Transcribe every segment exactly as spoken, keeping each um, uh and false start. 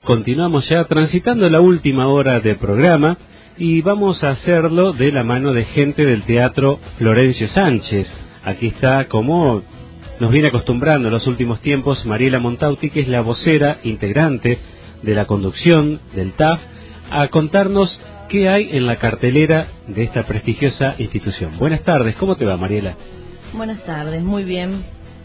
continuamos ya transitando la última hora de programa y vamos a hacerlo de la mano de gente del Teatro Florencio Sánchez. Aquí está, como nos viene acostumbrando en los últimos tiempos, Mariela Montauti, que es la vocera integrante de la conducción del T A F, a contarnos qué hay en la cartelera de esta prestigiosa institución. Buenas tardes, ¿cómo te va, Mariela? Buenas tardes, muy bien.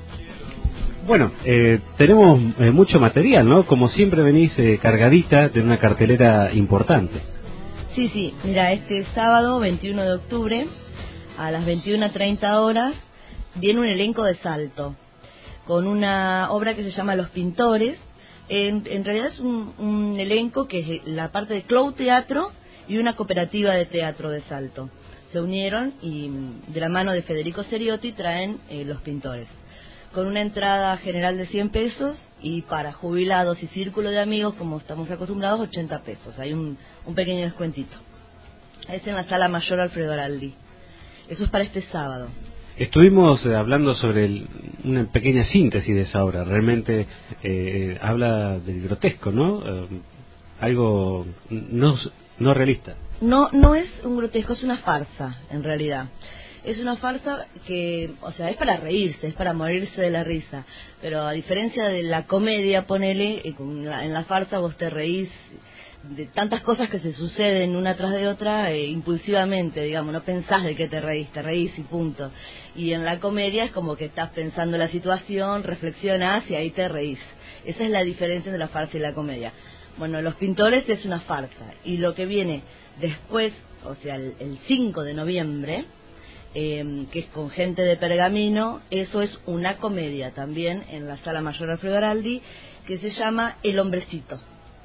Bueno, eh, tenemos eh, mucho material, ¿no? Como siempre venís eh, cargadita de una cartelera importante. Sí, sí, mira, este sábado veintiuno de octubre a las veintiuna treinta horas viene un elenco de Salto con una obra que se llama Los Pintores. En, en realidad es un, un elenco que es la parte de Clow Teatro y una cooperativa de teatro de Salto. Se unieron y de la mano de Federico Seriotti traen eh, Los Pintores, con una entrada general de cien pesos y para jubilados y círculo de amigos, como estamos acostumbrados, ochenta pesos. Hay un, un pequeño descuentito. Es en la Sala Mayor Alfredo Araldi. Eso es para este sábado. Estuvimos eh, hablando sobre el, una pequeña síntesis de esa obra. Realmente eh, habla del grotesco, ¿no? Eh, algo no, no realista. No, no es un grotesco, es una farsa, en realidad. Es una farsa que, o sea, es para reírse, es para morirse de la risa. Pero a diferencia de la comedia, ponele, en la, en la farsa vos te reís de tantas cosas que se suceden una tras de otra eh, impulsivamente, digamos, no pensás de qué te reís, te reís y punto. Y en la comedia es como que estás pensando la situación, reflexionás y ahí te reís. Esa es la diferencia entre la farsa y la comedia. Bueno, Los Pintores es una farsa, y lo que viene después, o sea, el, el cinco de noviembre, eh, que es con gente de Pergamino, eso es una comedia también en la Sala Mayor Alfredo Araldi, que se llama El Hombrecito.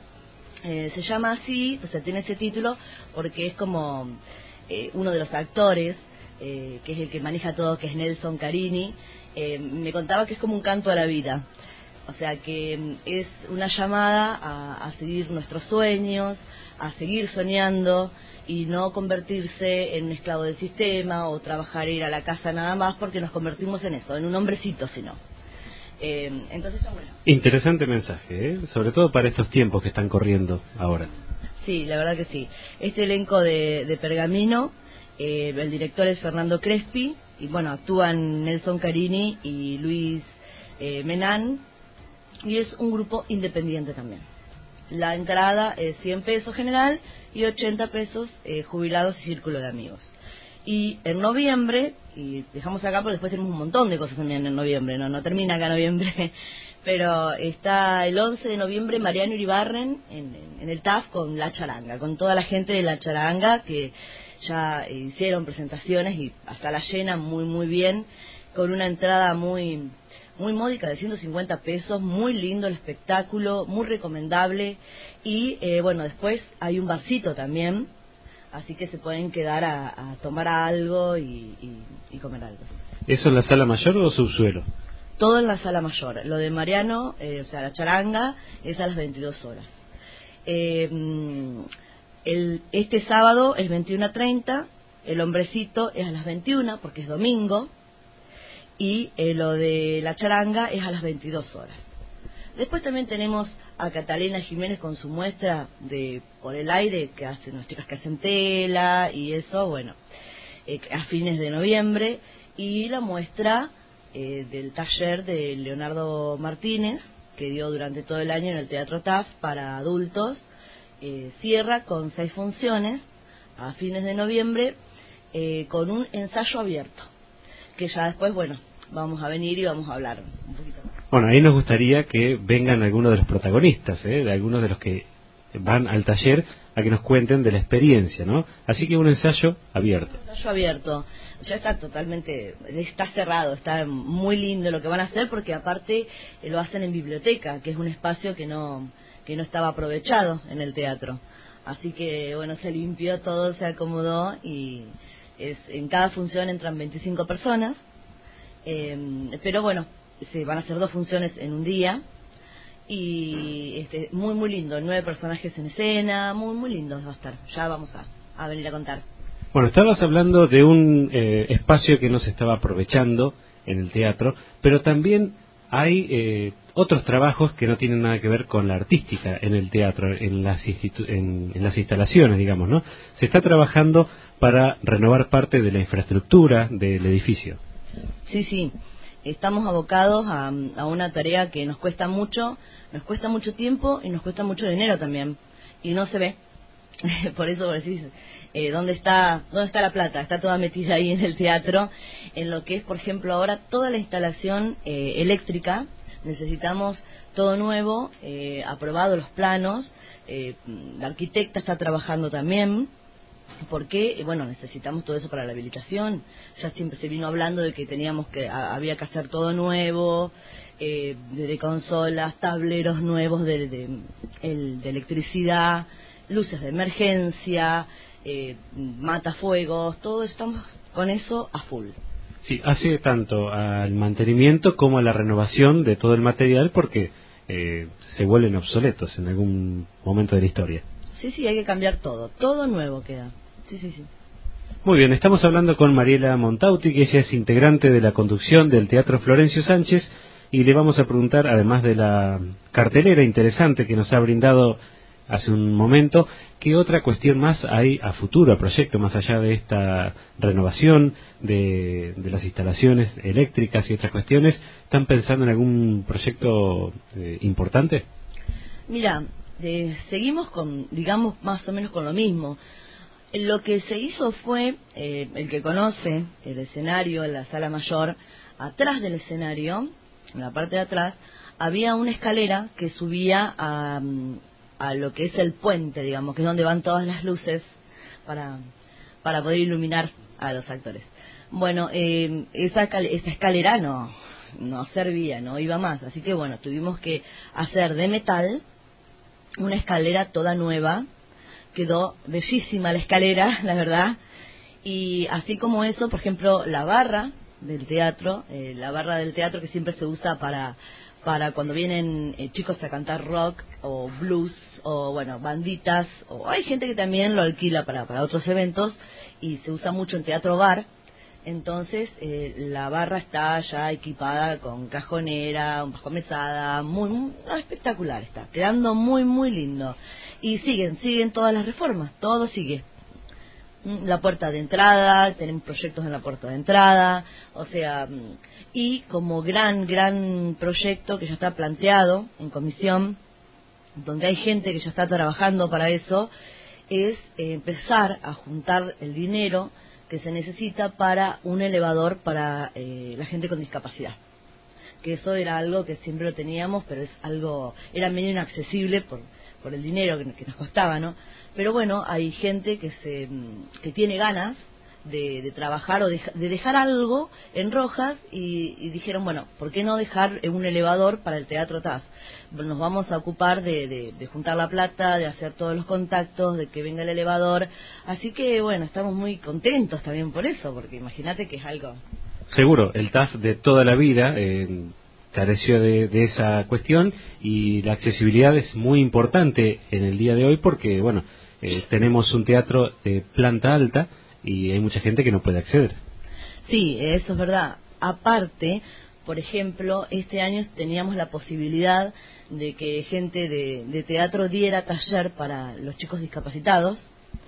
Eh, se llama así, o sea, tiene ese título porque es como eh, uno de los actores, eh, que es el que maneja todo, que es Nelson Carini, eh, me contaba que es como un canto a la vida. O sea, que es una llamada a, a seguir nuestros sueños, a seguir soñando y no convertirse en un esclavo del sistema o trabajar e ir a la casa nada más, porque nos convertimos en eso, en un hombrecito, sino. Eh, entonces, bueno. Interesante mensaje, ¿eh? Sobre todo para estos tiempos que están corriendo ahora. Sí, la verdad que sí. Este elenco de, de Pergamino, eh, el director es Fernando Crespi, y bueno, actúan Nelson Carini y Luis eh, Menán, y es un grupo independiente también. La entrada es cien pesos general y ochenta pesos eh, jubilados y círculo de amigos. Y en noviembre, y dejamos acá porque después tenemos un montón de cosas también en noviembre, no no termina acá noviembre, pero está el once de noviembre Mariano Iribarren en, en, en el T A F con La Charanga, con toda la gente de La Charanga que ya eh, hicieron presentaciones y hasta la llena muy muy bien, con una entrada muy muy módica de ciento cincuenta pesos, muy lindo el espectáculo, muy recomendable, y eh, bueno, después hay un barcito también, así que se pueden quedar a, a tomar algo y, y, y comer algo. ¿Eso en la Sala Mayor o subsuelo? Todo en la Sala Mayor. Lo de Mariano, eh, o sea, La Charanga, es a las veintidós horas. Eh, el, este sábado es veintiuna treinta, El Hombrecito es a las veintiuna porque es domingo, y eh, lo de La Charanga es a las veintidós horas. Después también tenemos a Catalina Jiménez con su muestra de Por el Aire, que hacen las chicas que hacen tela y eso, bueno, eh, a fines de noviembre, y la muestra eh, del taller de Leonardo Martínez, que dio durante todo el año en el Teatro T A F para adultos, eh, cierra con seis funciones a fines de noviembre, eh, con un ensayo abierto, que ya después, bueno, vamos a venir y vamos a hablar un poquito más. Bueno, ahí nos gustaría que vengan algunos de los protagonistas, ¿eh? De algunos de los que van al taller a que nos cuenten de la experiencia, ¿no? Así que un ensayo abierto. Un ensayo abierto, ya está totalmente, está cerrado, está muy lindo lo que van a hacer, porque aparte eh, lo hacen en biblioteca, que es un espacio que no que no estaba aprovechado en el teatro. Así que bueno, se limpió todo, se acomodó, y es, en cada función entran veinticinco personas, eh, pero bueno, se van a hacer dos funciones en un día, y este, muy muy lindo, nueve personajes en escena, muy muy lindo va a estar, ya vamos a, a venir a contar. Bueno, estabas hablando de un eh, espacio que no se estaba aprovechando en el teatro, pero también hay eh, otros trabajos que no tienen nada que ver con la artística en el teatro, en las, en, en las instalaciones, digamos, ¿no? Se está trabajando para renovar parte de la infraestructura del edificio. Sí, sí, estamos abocados a, a una tarea que nos cuesta mucho, nos cuesta mucho tiempo y nos cuesta mucho dinero también, y no se ve. Por eso decís, eh, ¿dónde está dónde está la plata? Está toda metida ahí en el teatro, en lo que es, por ejemplo, ahora toda la instalación eh, eléctrica. Necesitamos todo nuevo, eh, aprobado los planos, eh, la arquitecta está trabajando también, porque, bueno, necesitamos todo eso para la habilitación. Ya siempre se vino hablando de que teníamos que, a, había que hacer todo nuevo, eh, de, de consolas, tableros nuevos de, de, el, de electricidad, luces de emergencia, eh, matafuegos, todo estamos con eso a full. Sí, hace tanto al mantenimiento como a la renovación de todo el material porque eh, se vuelven obsoletos en algún momento de la historia. Sí, sí, hay que cambiar todo, todo nuevo queda. Sí, sí, sí. Muy bien, estamos hablando con Mariela Montauti, que ella es integrante de la conducción del Teatro Florencio Sánchez, y le vamos a preguntar, además de la cartelera interesante que nos ha brindado hace un momento, ¿qué otra cuestión más hay a futuro, a proyecto, más allá de esta renovación de, de las instalaciones eléctricas y otras cuestiones? ¿Están pensando en algún proyecto eh, importante? Mira, eh, seguimos con, digamos, más o menos con lo mismo. Lo que se hizo fue, eh, el que conoce el escenario, la sala mayor, atrás del escenario, en la parte de atrás, había una escalera que subía a... a lo que es el puente, digamos, que es donde van todas las luces para, para poder iluminar a los actores. Bueno, eh, esa, esa escalera no, no servía, no iba más, así que bueno, tuvimos que hacer de metal una escalera toda nueva, quedó bellísima la escalera, la verdad, y así como eso, por ejemplo, la barra del teatro, eh, la barra del teatro que siempre se usa para... para cuando vienen eh, chicos a cantar rock o blues o bueno, banditas, o hay gente que también lo alquila para, para otros eventos y se usa mucho en teatro bar. Entonces eh, la barra está ya equipada con cajonera, un bajo mesada, muy, muy espectacular está, quedando muy muy lindo. Y siguen, siguen todas las reformas, todo sigue. La puerta de entrada, tenemos proyectos en la puerta de entrada, o sea, y como gran, gran proyecto que ya está planteado en comisión, donde hay gente que ya está trabajando para eso, es eh, empezar a juntar el dinero que se necesita para un elevador para eh, la gente con discapacidad. Que eso era algo que siempre lo teníamos, pero es algo, era medio inaccesible por, por el dinero que, que nos costaba, ¿no? Pero bueno, hay gente que se que tiene ganas de, de trabajar o de, de dejar algo en Rojas y, y dijeron, bueno, ¿por qué no dejar un elevador para el Teatro T A S? Nos vamos a ocupar de, de, de juntar la plata, de hacer todos los contactos, de que venga el elevador. Así que bueno, estamos muy contentos también por eso, porque imagínate que es algo... Seguro, el T A F de toda la vida eh, careció de, de esa cuestión y la accesibilidad es muy importante en el día de hoy porque, bueno, eh, tenemos un teatro de planta alta y hay mucha gente que no puede acceder. Sí, eso es verdad. Aparte, por ejemplo, este año teníamos la posibilidad de que gente de, de teatro diera taller para los chicos discapacitados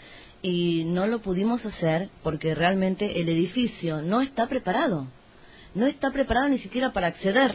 y no lo pudimos hacer porque realmente el edificio no está preparado. No está preparado ni siquiera para acceder.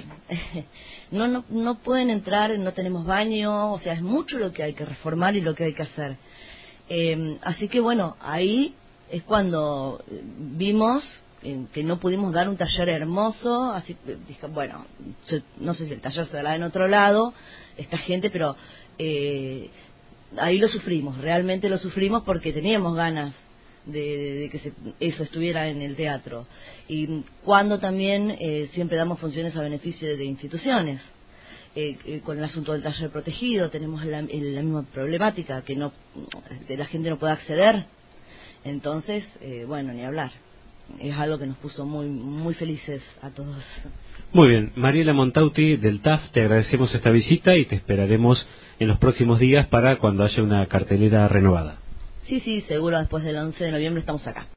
No, no, no pueden entrar, no tenemos baño, o sea, es mucho lo que hay que reformar y lo que hay que hacer. Eh, así que bueno, ahí es cuando vimos eh, que no pudimos dar un taller hermoso, así dije, bueno, yo, no sé si el taller se dará en otro lado, esta gente, pero eh, ahí lo sufrimos, realmente lo sufrimos porque teníamos ganas de, de, de que se, eso estuviera en el teatro. Y cuando también eh, siempre damos funciones a beneficio de, de instituciones. Eh, eh, con el asunto del taller protegido tenemos la, la misma problemática, que no que la gente no puede acceder. Entonces, eh, bueno, ni hablar. Es algo que nos puso muy muy felices a todos. Muy bien, Mariela Montauti del T A F, te agradecemos esta visita y te esperaremos en los próximos días para cuando haya una cartelera renovada. Sí, sí, seguro después del once de noviembre estamos acá.